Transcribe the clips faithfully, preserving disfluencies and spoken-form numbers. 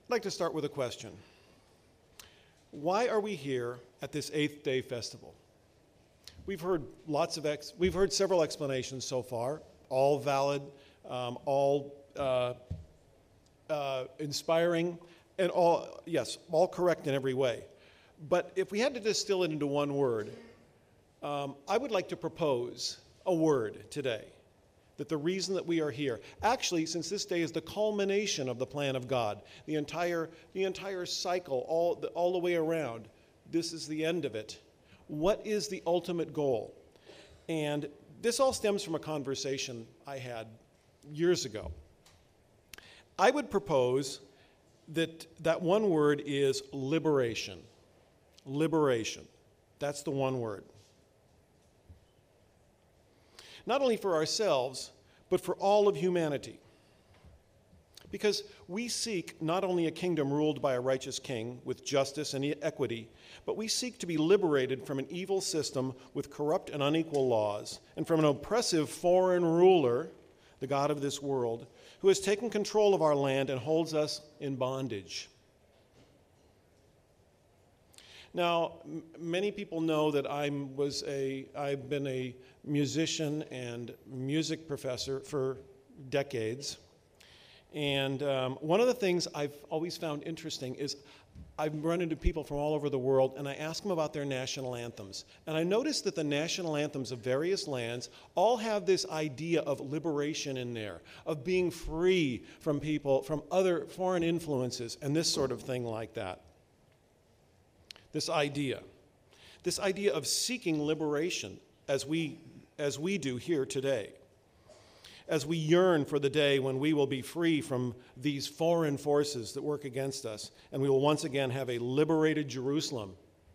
I'd like to start with a question. Why are we here at this Eighth Day Festival? We've heard lots of, ex we've heard several explanations so far, all valid, um, all uh, uh, inspiring, and all, yes, all correct in every way. But if we had to distill it into one word, um, I would like to propose a word today. That the reason that we are here, actually, since this day is the culmination of the plan of God, the entire, the entire cycle, all the, all the way around, this is the end of it. What is the ultimate goal? And this all stems from a conversation I had years ago. I would propose that that one word is liberation. Liberation. That's the one word. Not only for ourselves, but for all of humanity. Because we seek not only a kingdom ruled by a righteous king with justice and equity, but we seek to be liberated from an evil system with corrupt and unequal laws, and from an oppressive foreign ruler, the God of this world, who has taken control of our land and holds us in bondage. Now, m many people know that I was a, I've been a musician and music professor for decades. And um, one of the things I've always found interesting is I've run into people from all over the world, and I ask them about their national anthems. And I noticed that the national anthems of various lands all have this idea of liberation in there, of being free from people, from other foreign influences, and this sort of thing like that. This idea, this idea of seeking liberation as we, as we do here today, as we yearn for the day when we will be free from these foreign forces that work against us, and we will once again have a liberated Jerusalem.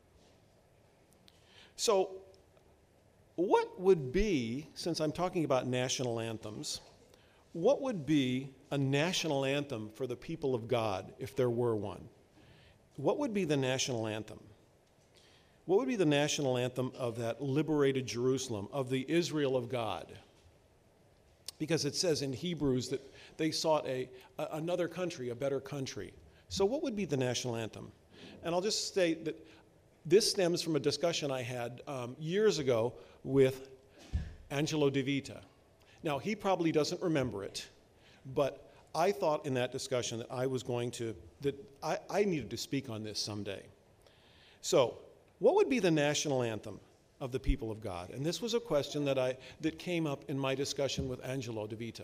So, what would be, since I'm talking about national anthems, what would be a national anthem for the people of God if there were one? What would be the national anthem? What would be the national anthem of that liberated Jerusalem, of the Israel of God? Because it says in Hebrews that they sought a, a, another country, a better country. So what would be the national anthem? And I'll just state that this stems from a discussion I had um, years ago with Angelo De Vita. Now, he probably doesn't remember it, but I thought in that discussion that I was going to, that I, I needed to speak on this someday. So, what would be the national anthem of the people of God? And this was a question that, I, that came up in my discussion with Angelo De Vita.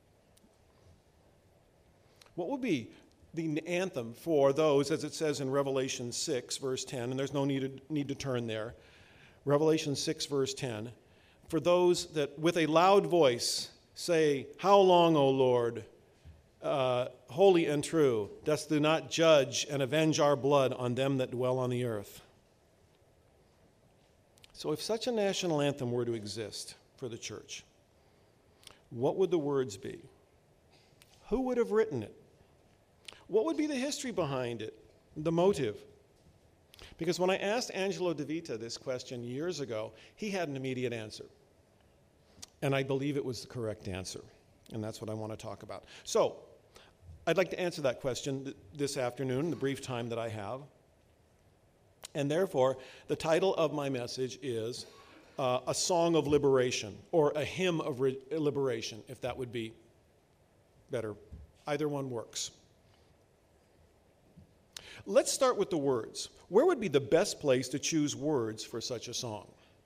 What would be the anthem for those, as it says in Revelation six, verse ten, and there's no need to, need to turn there, Revelation six, verse ten, for those that with a loud voice say, "How long, O Lord, Uh, holy and true, dost thou not judge and avenge our blood on them that dwell on the earth?" So if such a national anthem were to exist for the church, what would the words be? Who would have written it? What would be the history behind it, the motive? Because when I asked Angelo De Vita this question years ago, he had an immediate answer. And I believe it was the correct answer. And that's what I want to talk about. So, I'd like to answer that question th this afternoon, the brief time that I have. And therefore, the title of my message is uh, A Song of Liberation, or A Hymn of Re Liberation, if that would be better. Either one works. Let's start with the words. Where would be the best place to choose words for such a song?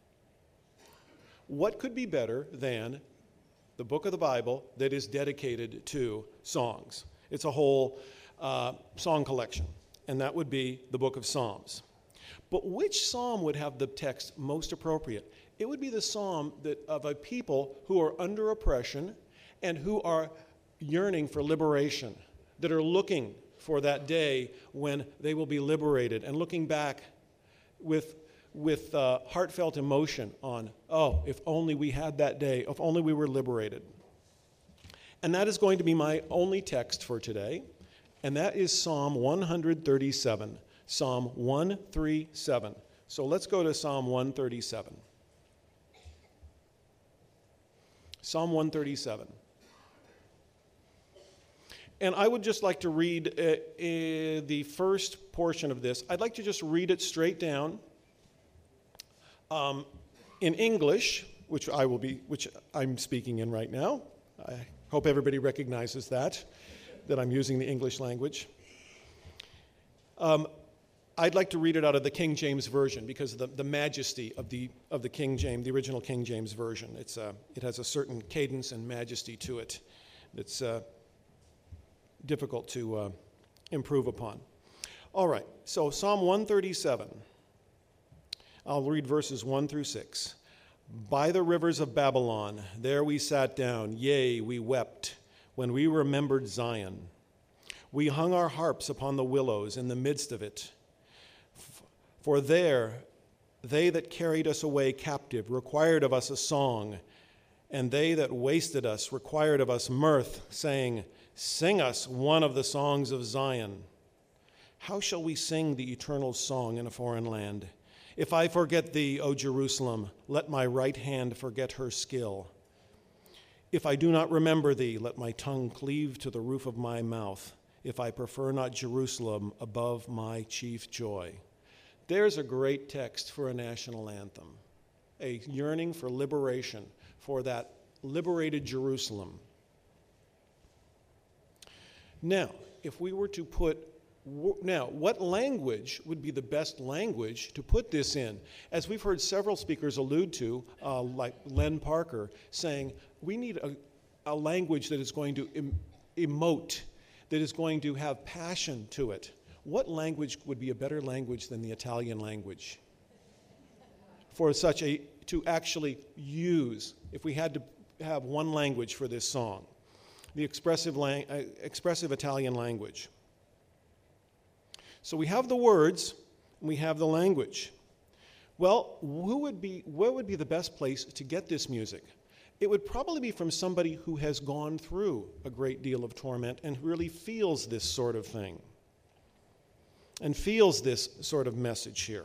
What could be better than the book of the Bible that is dedicated to songs? It's a whole uh, song collection, and that would be the book of Psalms. But which psalm would have the text most appropriate? It would be the psalm that, of a people who are under oppression and who are yearning for liberation, that are looking for that day when they will be liberated, and looking back with with uh, heartfelt emotion on, oh, if only we had that day, if only we were liberated. And that is going to be my only text for today, and that is Psalm one thirty-seven. Psalm one thirty-seven. So let's go to Psalm one thirty-seven. Psalm one thirty-seven. And I would just like to read uh, uh, the first portion of this. I'd like to just read it straight down um, in English, which I will be, which I'm speaking in right now. I hope everybody recognizes that, that I'm using the English language. Um, I'd like to read it out of the King James Version because of the, the majesty of the of the King James, the original King James Version. It's uh, it has a certain cadence and majesty to it that's uh, difficult to uh, improve upon. All right, so Psalm one thirty-seven. I'll read verses one through six. By the rivers of Babylon, there we sat down, yea, we wept, when we remembered Zion. We hung our harps upon the willows in the midst of it. For there they that carried us away captive required of us a song, and they that wasted us required of us mirth, saying, sing us one of the songs of Zion. How shall we sing the eternal song in a foreign land? If I forget thee, O Jerusalem, let my right hand forget her skill. If I do not remember thee, let my tongue cleave to the roof of my mouth, if I prefer not Jerusalem above my chief joy. There's a great text for a national anthem, a yearning for liberation, for that liberated Jerusalem. Now, if we were to put, now, what language would be the best language to put this in? As we've heard several speakers allude to, uh, like Len Parker, saying we need a, a language that is going to em- emote, that is going to have passion to it. What language would be a better language than the Italian language for such a, to actually use, if we had to have one language for this song, the expressive, lang, uh, expressive Italian language. So we have the words, and we have the language. Well, who would be, where would be the best place to get this music? It would probably be from somebody who has gone through a great deal of torment and really feels this sort of thing, and feels this sort of message here.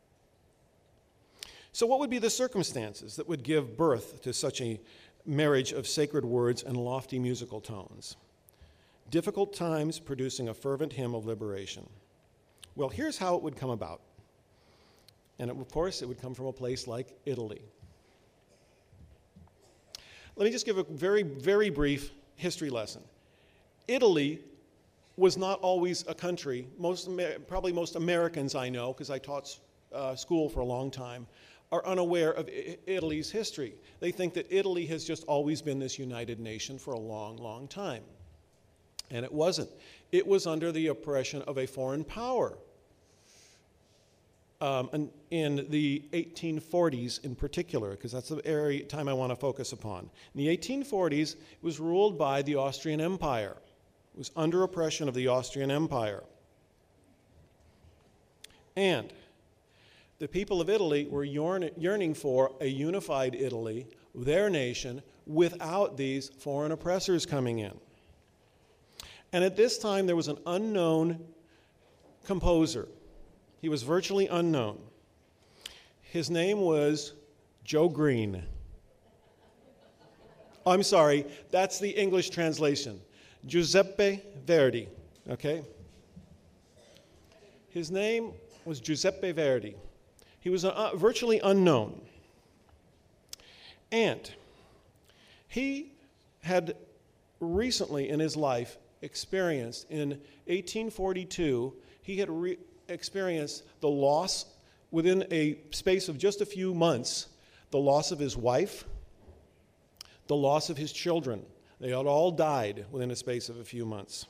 So what would be the circumstances that would give birth to such a marriage of sacred words and lofty musical tones? Difficult times producing a fervent hymn of liberation. Well, here's how it would come about. And it, of course, it would come from a place like Italy. Let me just give a very, very brief history lesson. Italy was not always a country. Most, probably most Americans I know, because I taught uh, school for a long time, are unaware of I- Italy's history. They think that Italy has just always been this united nation for a long, long time. And it wasn't. It was under the oppression of a foreign power. Um, and in the eighteen forties in particular, because that's the area, time I want to focus upon. In the eighteen forties, it was ruled by the Austrian Empire. It was under oppression of the Austrian Empire. And the people of Italy were yearn- yearning for a unified Italy, their nation, without these foreign oppressors coming in. And at this time, there was an unknown composer. He was virtually unknown. His name was Joe Green. I'm sorry, that's the English translation. Giuseppe Verdi, okay? His name was Giuseppe Verdi. He was uh, virtually unknown. And he had recently in his life experienced, in eighteen forty-two, he had re- experienced the loss, within a space of just a few months, the loss of his wife, the loss of his children. They had all died within a space of a few months.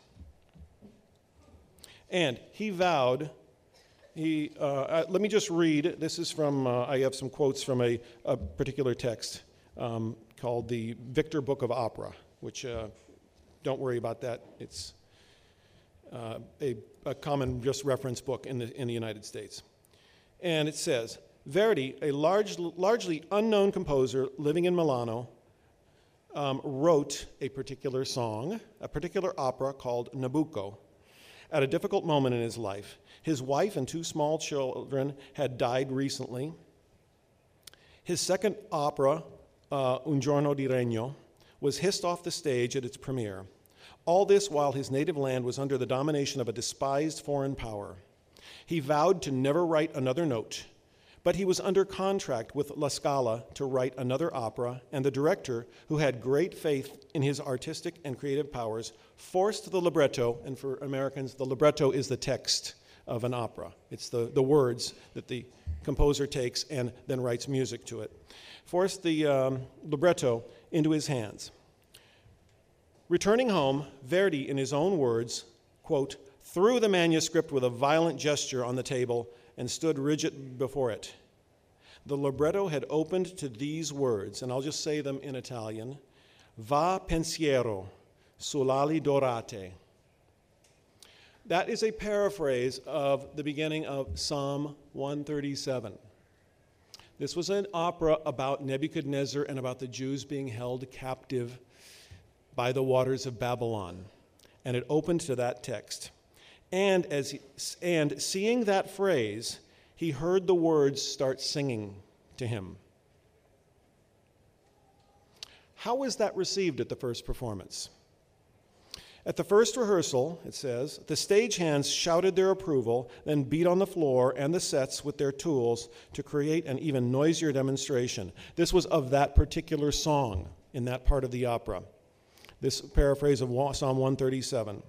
And he vowed, he, uh, uh, let me just read, this is from, uh, I have some quotes from a, a particular text um, called the Victor Book of Opera, which, uh, don't worry about that, it's uh, a, a common just reference book in the, in the United States. And it says, Verdi, a large, largely unknown composer living in Milano, um, wrote a particular song, a particular opera called Nabucco, at a difficult moment in his life. His wife and two small children had died recently. His second opera, uh, Un giorno di regno, was hissed off the stage at its premiere. All this while his native land was under the domination of a despised foreign power. He vowed to never write another note, but he was under contract with La Scala to write another opera, and the director, who had great faith in his artistic and creative powers, forced the libretto, and for Americans, the libretto is the text of an opera. It's the, the words that the composer takes and then writes music to it. Forced the um, libretto into his hands. Returning home, Verdi, in his own words, quote, threw the manuscript with a violent gesture on the table and stood rigid before it. The libretto had opened to these words, and I'll just say them in Italian, Va pensiero sull'ali dorate. That is a paraphrase of the beginning of Psalm one thirty-seven. This was an opera about Nebuchadnezzar and about the Jews being held captive by the waters of Babylon, and it opened to that text. And as he, and seeing that phrase, he heard the words start singing to him. How was that received at the first performance? At the first rehearsal, it says, the stagehands shouted their approval, then beat on the floor and the sets with their tools to create an even noisier demonstration. This was of that particular song in that part of the opera. This paraphrase of Psalm one thirty-seven.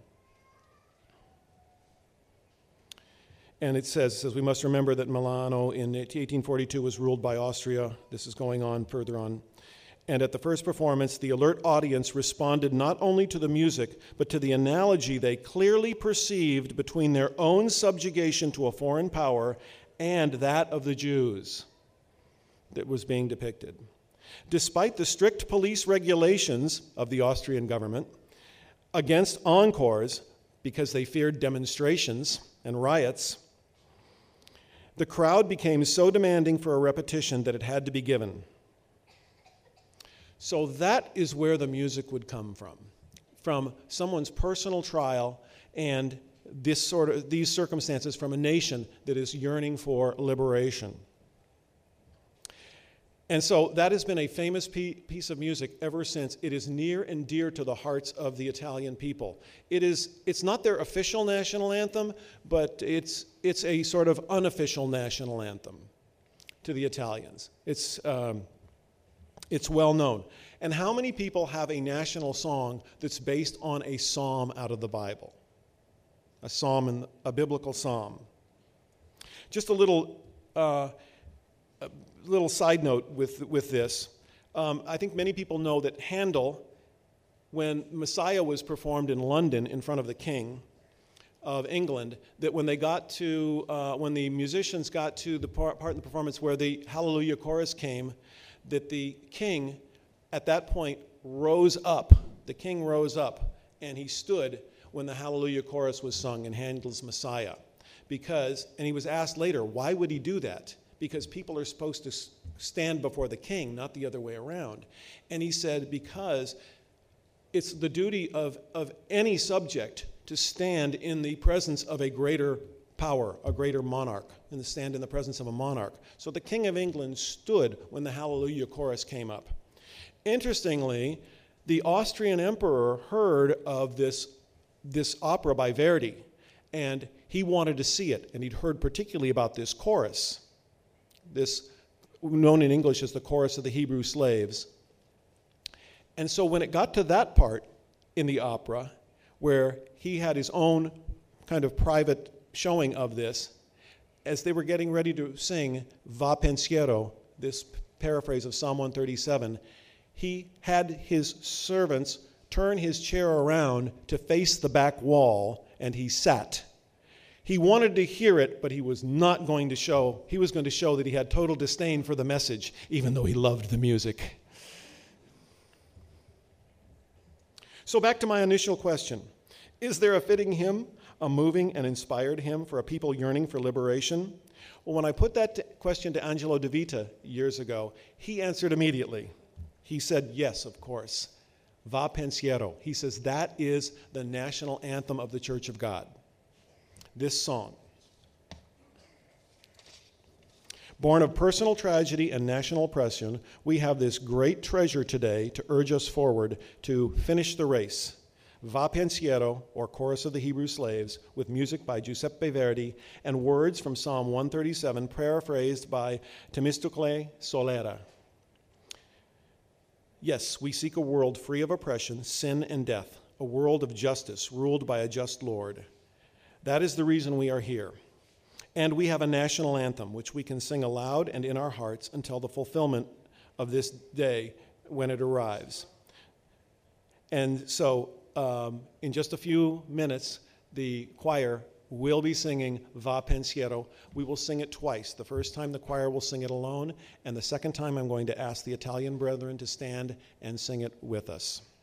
And it says, it says, we must remember that Milano in eighteen forty-two was ruled by Austria. This is going on further on. And at the first performance, the alert audience responded not only to the music, but to the analogy they clearly perceived between their own subjugation to a foreign power and that of the Jews that was being depicted. Despite the strict police regulations of the Austrian government against encores, because they feared demonstrations and riots, the crowd became so demanding for a repetition that it had to be given. So that is where the music would come from, from someone's personal trial and this sort of these circumstances from a nation that is yearning for liberation. And so that has been a famous piece of music ever since. It is near and dear to the hearts of the Italian people. It is, it's not their official national anthem, but it's, it's a sort of unofficial national anthem to the Italians. It's, um, it's well known. And how many people have a national song that's based on a psalm out of the Bible? A psalm, in, a biblical psalm. Just a little... Uh, a little side note with, with this. Um, I think many people know that Handel, when Messiah was performed in London in front of the King of England, that when they got to, uh, when the musicians got to the part, part in the performance where the Hallelujah chorus came, that the King at that point rose up. The King rose up and he stood when the Hallelujah chorus was sung in Handel's Messiah. Because, and he was asked later, why would he do that? Because people are supposed to stand before the king, not the other way around. And he said, because it's the duty of, of any subject to stand in the presence of a greater power, a greater monarch, and to stand in the presence of a monarch. So the King of England stood when the Hallelujah chorus came up. Interestingly, the Austrian emperor heard of this, this opera by Verdi, and he wanted to see it, and he'd heard particularly about this chorus. This, known in English as the Chorus of the Hebrew Slaves. And so when it got to that part in the opera, where he had his own kind of private showing of this, as they were getting ready to sing Va Pensiero, this paraphrase of Psalm one thirty-seven, he had his servants turn his chair around to face the back wall, and he sat. He wanted to hear it, but he was not going to show, he was going to show that he had total disdain for the message, even though he loved the music. So back to my initial question. Is there a fitting hymn, a moving and inspired hymn for a people yearning for liberation? Well, when I put that t- question to Angelo De Vita years ago, he answered immediately. He said, yes, of course. Va Pensiero. He says that is the national anthem of the Church of God. This song. Born of personal tragedy and national oppression, we have this great treasure today to urge us forward to finish the race Va Pensiero, or Chorus of the Hebrew Slaves, with music by Giuseppe Verdi, and words from Psalm one thirty-seven, paraphrased by Temistocle Solera. Yes, we seek a world free of oppression, sin, and death, a world of justice ruled by a just Lord. That is the reason we are here. And we have a national anthem, which we can sing aloud and in our hearts until the fulfillment of this day when it arrives. And so, um, in just a few minutes, the choir will be singing Va Pensiero. We will sing it twice. The first time the choir will sing it alone, and the second time I'm going to ask the Italian brethren to stand and sing it with us.